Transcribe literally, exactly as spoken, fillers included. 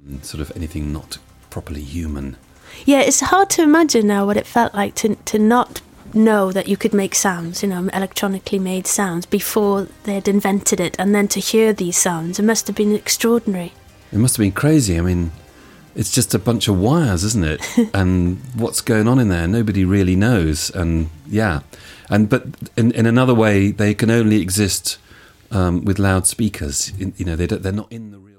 sort of anything not properly human. Yeah, it's hard to imagine now what it felt like to to not know that you could make sounds, you know, electronically made sounds before they'd invented it, and then to hear these sounds. It must have been extraordinary. It must have been crazy. I mean, it's just a bunch of wires, isn't it? And what's going on in there, nobody really knows. And yeah, and but in, in another way, they can only exist um, with loudspeakers. In, you know, they don't, they're not in the real.